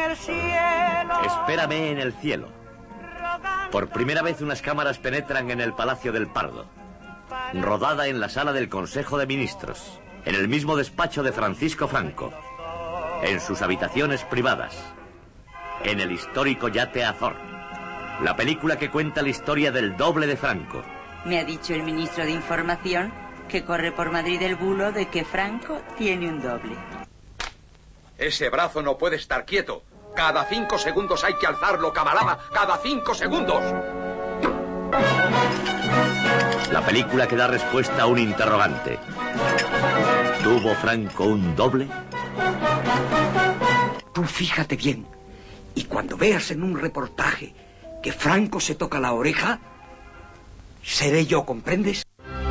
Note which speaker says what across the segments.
Speaker 1: el cielo.
Speaker 2: Espérame en el cielo. Por primera vez unas cámaras penetran en el Palacio del Pardo. Rodada en la sala del Consejo de Ministros, en el mismo despacho de Francisco Franco, en sus habitaciones privadas, en el histórico yate Azor. La película que cuenta la historia del doble de Franco.
Speaker 3: Me ha dicho el ministro de Información que corre por Madrid el bulo de que Franco tiene un doble.
Speaker 4: Ese brazo no puede estar quieto. Cada 5 segundos hay que alzarlo, camarada. Cada 5 segundos.
Speaker 2: La película que da respuesta a un interrogante. ¿Tuvo Franco un doble?
Speaker 5: Tú fíjate bien. Y cuando veas en un reportaje que Franco se toca la oreja, seré yo, ¿comprendes?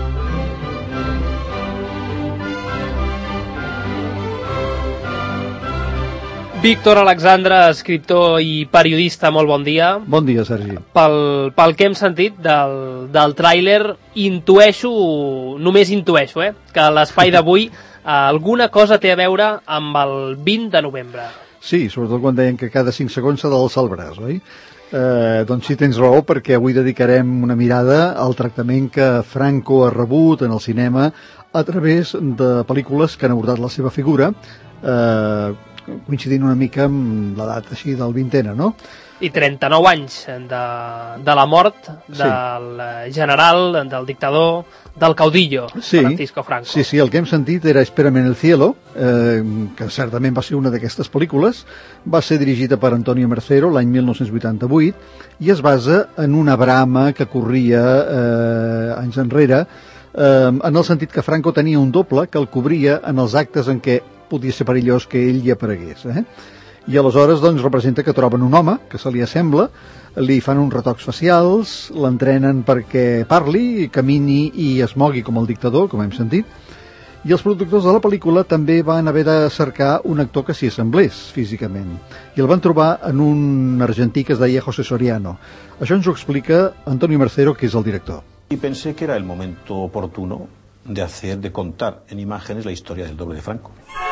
Speaker 6: Víctor Alexandre, escriptor i periodista, molt bon dia.
Speaker 7: Bon dia, Sergi.
Speaker 6: Pel que hem sentit del tràiler, només intueixo, que l'espai d'avui alguna cosa té a veure amb el 20 de novembre.
Speaker 7: Sí, sobretot quan deien que cada 5 segons s'ha d'alçar el braç, oi? Doncs sí, tens raó, perquè avui dedicarem una mirada al tractament que Franco ha rebut en el cinema a través de pel·lícules que han abordat la seva figura, coincidint una mica amb l'edat així del vintena, no?
Speaker 6: I 39 anys de la mort del general, del dictador, del caudillo, Francisco Franco.
Speaker 7: Sí, el que hem sentit era Espérame en el cielo, que certament va ser una d'aquestes pel·lícules, va ser dirigida per Antonio Mercero l'any 1988 i es basa en una brama que corria anys enrere, en el sentit que Franco tenia un doble que el cobria en els actes en què podia ser perillós que ell hi aparegués. I aleshores doncs representa que troben un home que se li assembla, li fan uns retocs facials, l'entrenen perquè parli, camini i es mogui com el dictador, com hem sentit, i els productors de la pel·lícula també van haver de cercar un actor que s'hi assemblés físicament, i el van trobar en un argentí que es deia José Soriano. Això ens ho explica Antonio Mercero, que és el director.
Speaker 8: Y pensé que era el momento oportuno de contar en imágenes la historia del doble de Franco.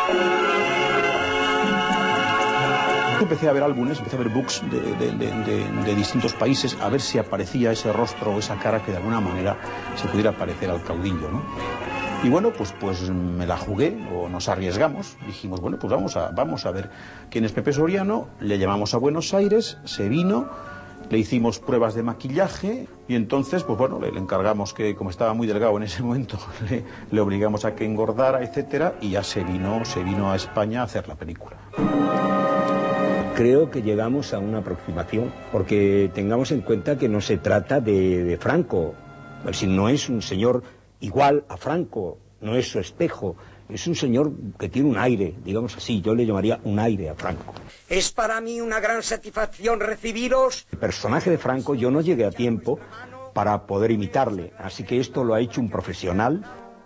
Speaker 8: Empecé a ver álbumes, empecé a ver books de distintos países, a ver si aparecía ese rostro o esa cara que de alguna manera se pudiera parecer al caudillo, ¿no? Y bueno, pues me la jugué, o nos arriesgamos, dijimos, bueno, pues vamos a ver quién es Pepe Soriano, le llamamos a Buenos Aires, se vino, le hicimos pruebas de maquillaje y entonces, pues bueno, le encargamos que, como estaba muy delgado en ese momento, le obligamos a que engordara, etcétera, y ya se vino a España a hacer la película.
Speaker 9: Creo que llegamos a una aproximación, porque tengamos en cuenta que no se trata de Franco, es decir, no es un señor igual a Franco, no es su espejo, es un señor que tiene un aire, digamos así, yo le llamaría un aire a Franco.
Speaker 5: Es para mí una gran satisfacción recibiros.
Speaker 9: El personaje de Franco yo no llegué a tiempo para poder imitarle, así que esto lo ha hecho un profesional.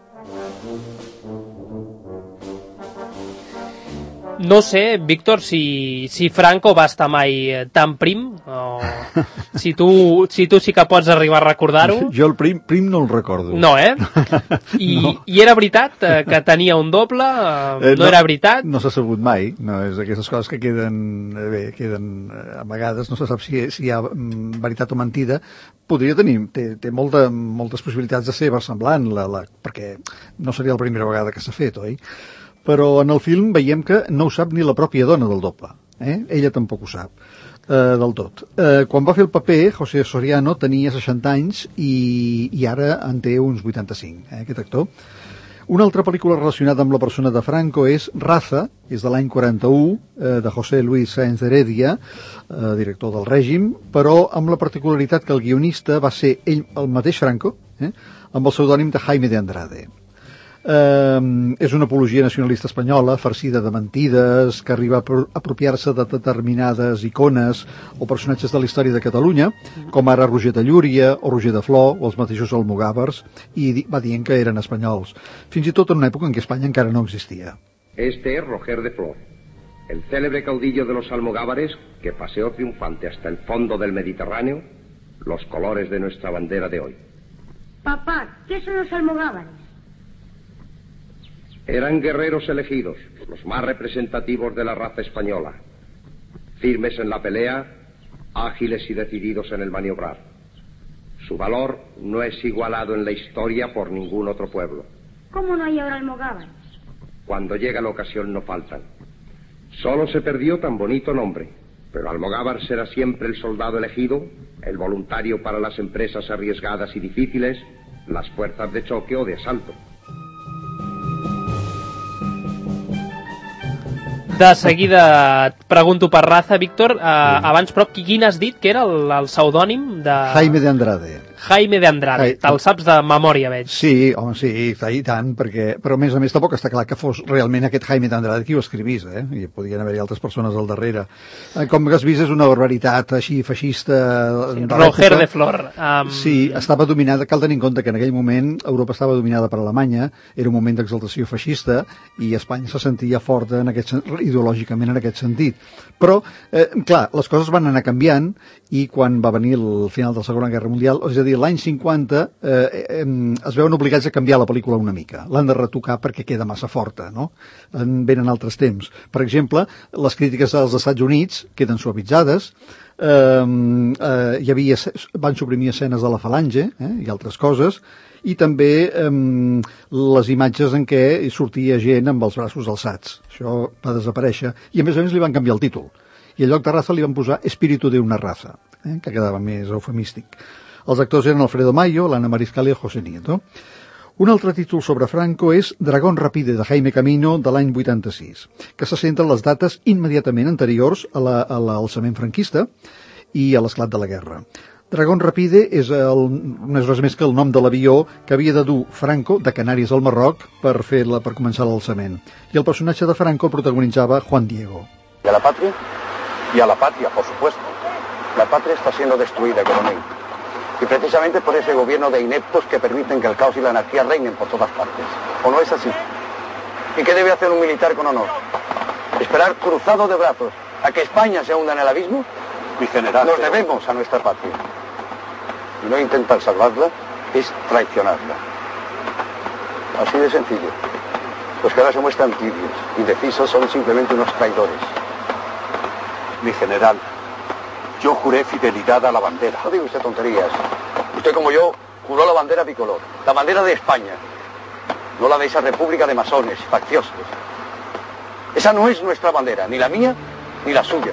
Speaker 6: No sé, Víctor, si Franco va estar mai tan prim, o si tu sí que pots arribar a recordar-ho.
Speaker 7: Jo el prim no el recordo.
Speaker 6: No, I era veritat que tenia un doble? No era veritat?
Speaker 7: No s'ha sabut mai, no, és d'aquestes coses que queden amagades, no se sap si hi ha veritat o mentida. Podria tenir, té moltes possibilitats de ser versemblant, perquè no seria la primera vegada que s'ha fet, oi? Però en el film veiem que no ho sap ni la pròpia dona del doble. Ella tampoc ho sap del tot. Quan va fer el paper, José Soriano tenia 60 anys i ara en té uns 85, aquest actor. Una altra pel·lícula relacionada amb la persona de Franco és Raza, és de l'any 41, de José Luis Sáenz de Heredia, director del règim, però amb la particularitat que el guionista va ser ell, el mateix Franco, amb el pseudònim de Jaime de Andrade. És una apologia nacionalista espanyola farcida de mentides que arriba a apropiar-se de determinades icones o personatges de la història de Catalunya, com ara Roger de Llúria o Roger de Flor o els mateixos almogàvers, i va dient que eren espanyols, fins i tot en una època en què Espanya encara no existia.
Speaker 4: Este es Roger de Flor, el célebre caudillo de los almogávares que paseó triunfante hasta el fondo del Mediterráneo los colores de nuestra bandera de hoy.
Speaker 10: Papá, ¿qué son los almogávares?
Speaker 4: Eran guerreros elegidos, los más representativos de la raza española. firmes en la pelea, ágiles y decididos en el maniobrar. Su valor no es igualado en la historia por ningún otro pueblo.
Speaker 10: ¿Cómo no hay ahora almogávares?
Speaker 4: Cuando llega la ocasión no faltan. Solo se perdió tan bonito nombre, pero Almogávar será siempre el soldado elegido, el voluntario para las empresas arriesgadas y difíciles, las fuerzas de choque o de asalto.
Speaker 6: De seguida et pregunto per raza, Víctor. Abans, però, quin has dit que era el pseudònim de...
Speaker 7: Jaime de Andrade.
Speaker 6: Jaime de Andrade. Te'l saps de memòria, veig.
Speaker 7: Sí, home, sí, i tant, perquè... Però, a més, tampoc està clar que fos realment aquest Jaime de Andrade qui ho escrivís, I podien haver-hi altres persones al darrere. Com has vist, és una barbaritat així feixista...
Speaker 6: Sí, Roger de Flor.
Speaker 7: Sí, estava dominada... Cal tenir en compte que en aquell moment Europa estava dominada per Alemanya, era un moment d'exaltació feixista, i Espanya se sentia forta ideològicament en aquest sentit. Però, clar, les coses van anar canviant, i quan va venir el final de la Segona Guerra Mundial, és a dir, l'any 50 es veuen obligats a canviar la pel·lícula una mica. L'han de retocar perquè queda massa forta, no? Venen altres temps. Per exemple, les crítiques dels Estats Units queden suavitzades, van suprimir escenes de la falange i altres coses, i també les imatges en què sortia gent amb els braços alçats. Això va desaparèixer. I a més li van canviar el títol. I en lloc de raza li van posar Espíritu de una raza, que quedava més eufemístic. Els actors eren Alfredo Mayo, l'Anna Mariscal i José Nieto. Un altre títol sobre Franco és Dragón Rapide, de Jaime Camino, de l'any 86, que se centra en les dates immediatament anteriors a l'alçament franquista i a l'esclat de la guerra. Dragón Rapide no és res més que el nom de l'avió que havia de dur Franco de Canàries al Marroc per començar l'alçament. I el personatge de Franco el protagonitzava Juan Diego.
Speaker 1: ¿Y a la patria? Y a la patria, por supuesto. La patria está siendo destruida, coronel. Y precisamente por ese gobierno de ineptos que permiten que el caos y la anarquía reinen por todas partes. ¿O no es así? ¿Y qué debe hacer un militar con honor? ¿Esperar cruzado de brazos a que España se hunda en el abismo?
Speaker 8: Mi general...
Speaker 1: Nos debemos a nuestra patria. Y no intentar salvarla es traicionarla. Así de sencillo. Los que ahora se muestran tibios, indecisos, son simplemente unos traidores.
Speaker 8: Mi general, yo juré fidelidad a la bandera.
Speaker 1: No diga usted tonterías. Usted, como yo, juró la bandera bicolor, la bandera de España, no la de esa república de masones, facciosos. Esa no es nuestra bandera, ni la mía, ni la suya.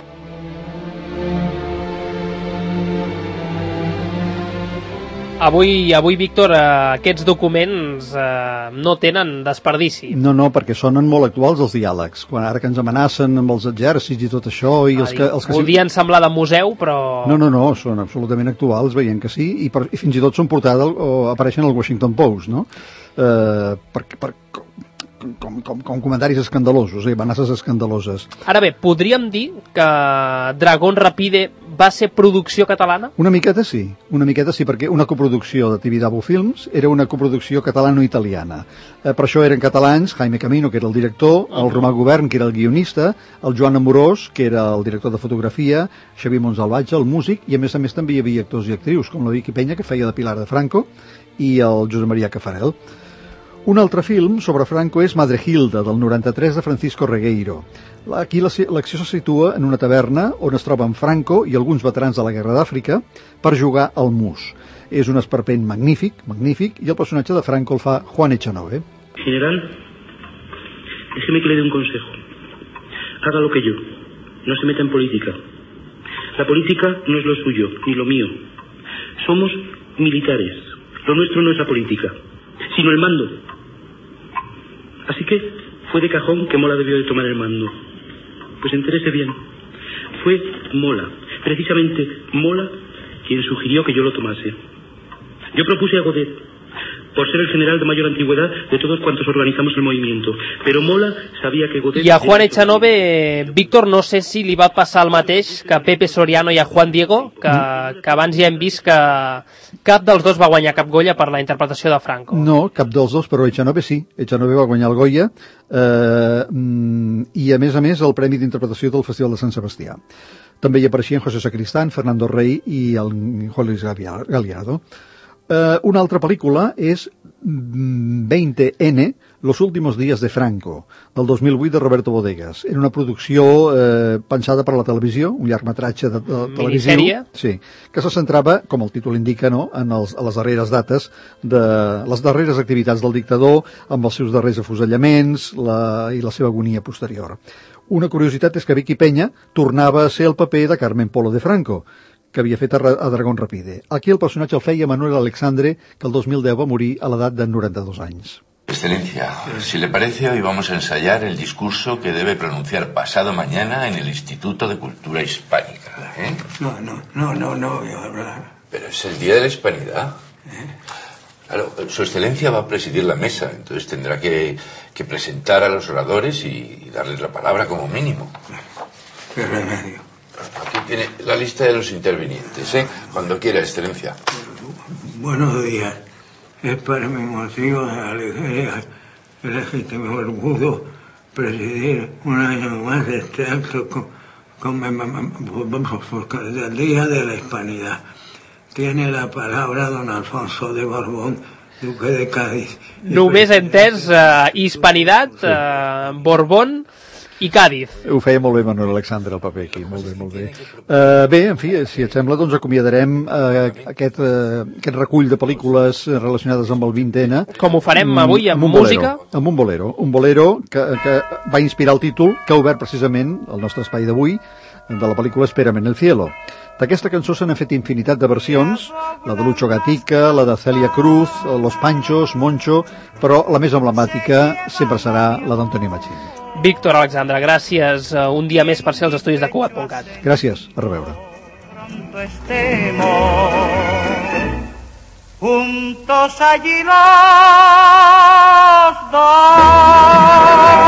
Speaker 6: Avui, Víctor, aquests documents no tenen desperdici.
Speaker 7: No, perquè sonen molt actuals els diàlegs. Ara que ens amenacen amb els exèrcits i tot això...
Speaker 6: Podien semblar de museu, però...
Speaker 7: No, són absolutament actuals, veiem que sí, i fins i tot són portada o apareixen al Washington Post, no? Com comentaris escandalosos, amenaces escandaloses.
Speaker 6: Ara bé, podríem dir que Dragón Rapide va ser producció catalana?
Speaker 7: Una miqueta sí, perquè una coproducció de Tibidabo Films era una coproducció catalano-italiana. Per això eren catalans, Jaime Camino, que era el director, el Romà Govern, que era el guionista, el Joan Amorós, que era el director de fotografia, Xavier Montsalvatge, el músic, i a més també hi havia actors i actrius, com la Vicky Peña, que feia de Pilar de Franco, i el Josep Maria Cafarel. Un altre film sobre Franco és Madre Hilda, del 93, de Francisco Regueiro. Aquí l'acció se situa en una taverna on es troben Franco i alguns veterans de la Guerra d'Àfrica per jugar al mus. És un esperpent magnífic, y el personatge de Franco el fa Juan Echanove.
Speaker 11: General, déjeme que le dé un consejo. Haga lo que yo. No se meta en política. La política no es lo suyo, ni lo mío. Somos militares. Lo nuestro no es la política, sino el mando. Así que fue de cajón que Mola debió de tomar el mando. Pues entérese bien. Fue Mola, precisamente Mola, quien sugirió que yo lo tomase. Yo propuse a Godet, por ser el general de mayor antigüedad de todos cuantos organizamos el movimiento. Pero Mola sabía que Godet...
Speaker 6: I a Juan Echanove, Víctor, no sé si li va passar el mateix que a Pepe Soriano i a Juan Diego, que abans ja hem vist que cap dels dos va guanyar cap Goya per la interpretació de Franco.
Speaker 7: No, cap dels dos, però Echanove sí. Echanove va guanyar el Goya i, a més, el Premi d'Interpretació del Festival de Sant Sebastià. També hi apareixien José Sacristán, Fernando Rey i el Juan Luis Galiardo. Una altra pel·lícula és 20N, Los últimos días de Franco, del 2008 de Roberto Bodegas. Era una producció pensada per a la televisió, un llargmetratge de televisiu.
Speaker 6: Minissèrie?
Speaker 7: Sí, que se centrava, com el títol indica, no?, a les darreres dates, les darreres activitats del dictador, amb els seus darrers afusellaments i la seva agonia posterior. Una curiositat és que Vicky Peña tornava a ser el paper de Carmen Polo de Franco, que havia fet a Dragón Rapide. Aquí el personatge el feia Manuel Alexandre, que el 2010 va morir a l'edat de 92 anys.
Speaker 12: Excelencia, si le parece, hoy vamos a ensayar el discurso que debe pronunciar pasado mañana en el Instituto de Cultura Hispánica.
Speaker 13: No voy a hablar.
Speaker 12: Pero es el Día de la Hispanidad. Claro, su excelencia va a presidir la mesa, entonces tendrá que presentar a los oradores y darles la palabra como mínimo.
Speaker 13: ¿Qué remedio?
Speaker 12: Aquí tiene la lista de los intervinientes, ¿eh? Cuando quiera, excelencia.
Speaker 13: Buenos días. Es para mi motivo de alegría y legítimo orgullo presidir un año más este acto porque el Día de la Hispanidad. Tiene la palabra don Alfonso de Borbón, duque de Cádiz.
Speaker 6: Només he entès Hispanitat, Borbón i Cádiz.
Speaker 7: Ho feia molt bé Manuel Alexandre, el paper aquí, molt bé. Bé, en fi, si et sembla, doncs acomiadarem aquest recull de pel·lícules relacionades amb el 20N.
Speaker 6: Com ho farem avui, amb música?
Speaker 7: Amb un bolero que va inspirar el títol que ha obert precisament el nostre espai d'avui, de la pel·lícula Espérame en el cielo. D'aquesta cançó se n'han fet infinitat de versions, la de Lucho Gatica, la de Celia Cruz, Los Panchos, Moncho, però la més emblemàtica sempre serà la d'Antonio Machín.
Speaker 6: Víctor Alexandre, gràcies un dia més per ser als estudis de Cugat.cat.
Speaker 7: Gràcies, a reveure.
Speaker 14: Juntos allí los dos.